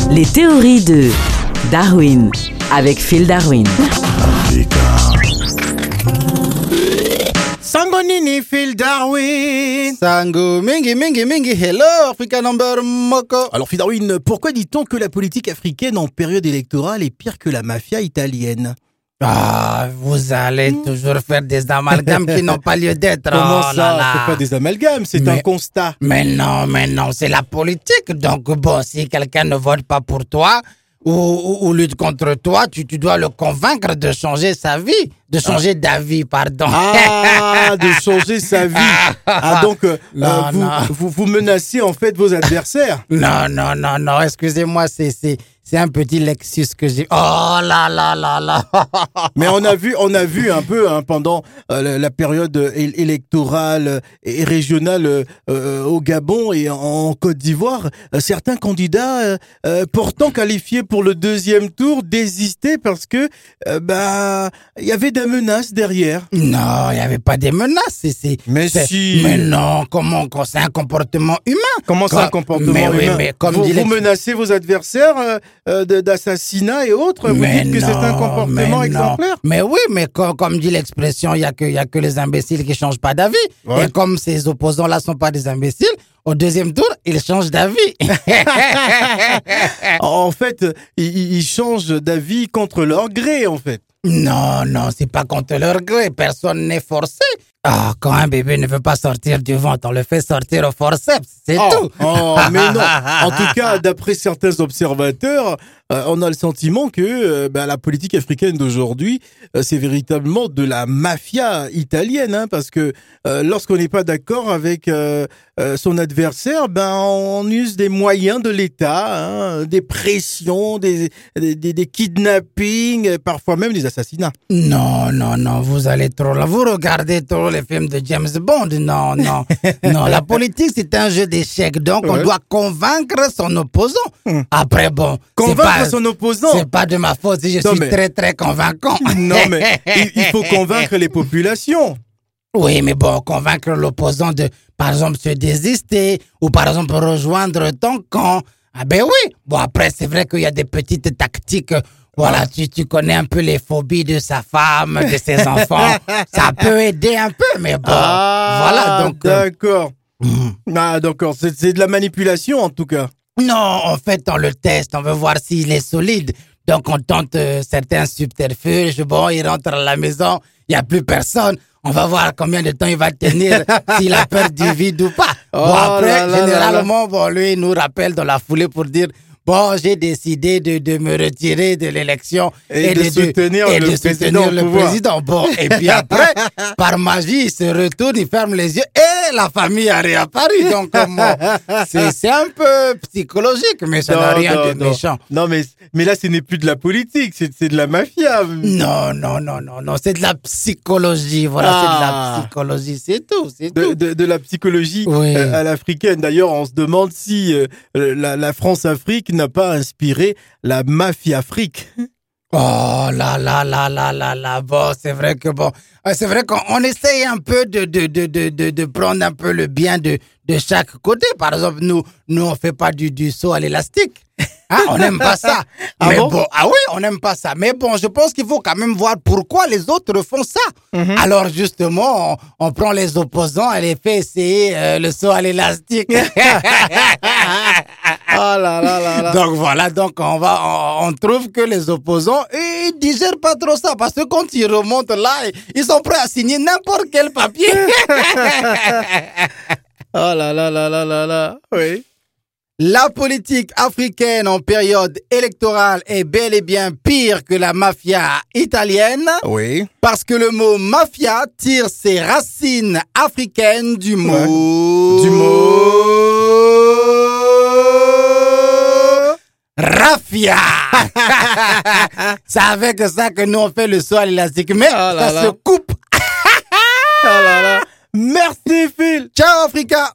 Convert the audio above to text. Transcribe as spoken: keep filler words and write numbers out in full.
Les théories de Darwin avec Phil Darwin. Sango nini Phil Darwin. Sango mingi mingi mingi. Hello Africa number moko. Alors Phil Darwin, pourquoi dit-on que la politique africaine en période électorale est pire que la mafia italienne? Ah, vous allez mmh. toujours faire des amalgames qui n'ont pas lieu d'être. Comment oh ça là là. C'est pas des amalgames, c'est mais, un constat. Mais non, mais non, c'est la politique. Donc bon, si quelqu'un ne vote pas pour toi ou, ou, ou lutte contre toi, tu, tu dois le convaincre de changer sa vie, de changer ah. d'avis, pardon. Ah, de changer sa vie. Ah donc euh, non, euh, vous, vous vous menacez en fait vos adversaires. Non, non, non, non. Excusez-moi, c'est c'est C'est un petit Lexus que j'ai. Oh là là là là. Mais on a vu, on a vu un peu hein, pendant euh, la période é- électorale et régionale euh, au Gabon et en, en Côte d'Ivoire, euh, certains candidats euh, euh, pourtant qualifiés pour le deuxième tour désistaient parce que euh, bah il y avait des menaces derrière. Non, il y avait pas des menaces. C'est, c'est, mais c'est, si. Mais non, comment c'est un comportement humain. Comment c'est un comportement mais humain oui, mais comme vous, dit vous menacez vos adversaires. Euh, Euh, de, d'assassinat et autres, vous mais dites que non, c'est un comportement mais exemplaire. Mais oui, mais comme, comme dit l'expression, il y a que il y a que les imbéciles qui changent pas d'avis. Ouais. Et comme ces opposants-là sont pas des imbéciles, au deuxième tour, ils changent d'avis. En fait, ils, ils changent d'avis contre leur gré, en fait. Non, non, c'est pas contre leur gré. Personne n'est forcé. Ah, quand un bébé ne veut pas sortir du ventre, on le fait sortir au forceps, c'est oh, tout. Oh, mais non. En tout cas, d'après certains observateurs, euh, on a le sentiment que euh, bah, la politique africaine d'aujourd'hui, euh, c'est véritablement de la mafia italienne, hein, parce que euh, lorsqu'on n'est pas d'accord avec euh, euh, son adversaire, ben on use des moyens de l'État, hein, des pressions, des, des, des, des kidnappings, parfois même des assassinats. Non, non, non, vous allez trop là. Vous regardez trop les films de James Bond. Non, non, non. La politique, c'est un jeu d'échecs. Donc, ouais. on doit convaincre son opposant. Hum. Après, bon. Convaincre c'est pas, son opposant. C'est pas de ma faute si je non, suis mais... très, très convaincant. Non, mais il, il faut convaincre les populations. Oui, mais bon, convaincre l'opposant de, par exemple, se désister ou, par exemple, rejoindre ton camp. Ah ben oui. Bon, après, c'est vrai qu'il y a des petites tactiques. Voilà, tu, tu connais un peu les phobies de sa femme, de ses enfants. Ça peut aider un peu, mais bon. Ah, voilà, donc. D'accord. Euh... Ah, d'accord. C'est, c'est de la manipulation, en tout cas. Non, en fait, on le teste. On veut voir s'il est solide. Donc, on tente euh, certains subterfuges. Bon, il rentre à la maison. Il n'y a plus personne. On va voir combien de temps il va tenir, s'il a peur du vide ou pas. Oh bon, après, là là généralement, là là. bon, lui, il nous rappelle dans la foulée pour dire. Bon, j'ai décidé de, de me retirer de l'élection et, et de, de, soutenir et le, de président, soutenir le président. Bon, et puis après, par magie, il se retourne, il ferme les yeux et la famille a réapparu. Donc, bon, c'est, c'est un peu psychologique, mais ça non, n'a rien non, de non. méchant. Non, mais, mais là, ce n'est plus de la politique, c'est, c'est de la mafia. Non, non, non, non, non, c'est de la psychologie. Voilà, ah. c'est de la psychologie, c'est tout, c'est de, tout. De, de la psychologie oui. euh, à l'africaine. D'ailleurs, on se demande si euh, la, la France-Afrique n'a pas inspiré la mafia-Afrique. Oh là là là là là là, bon, c'est vrai que bon, c'est vrai qu'on essaye un peu de, de, de, de, de, de prendre un peu le bien de, de chaque côté. Par exemple, nous, nous, on fait pas du, du saut à l'élastique. Hein, on n'aime pas ça. Ah mais bon? bon, ah oui, on n'aime pas ça. Mais bon, je pense qu'il faut quand même voir pourquoi les autres font ça. Mm-hmm. Alors justement, on, on prend les opposants et les fait essayer euh, le saut à l'élastique. Oh là là là là. Donc voilà, donc on va, on, on trouve que les opposants, ils digèrent pas trop ça parce que quand ils remontent là, ils sont prêts à signer n'importe quel papier. Oh là là là là là là. Oui. La politique africaine en période électorale est bel et bien pire que la mafia italienne. Oui. Parce que le mot mafia tire ses racines africaines du mot... Ouais. Du mot... raffia. C'est avec ça que nous on fait le saut à l'élastique. Mais oh ça là se coupe. Oh là là. Merci Phil. Ciao Africa.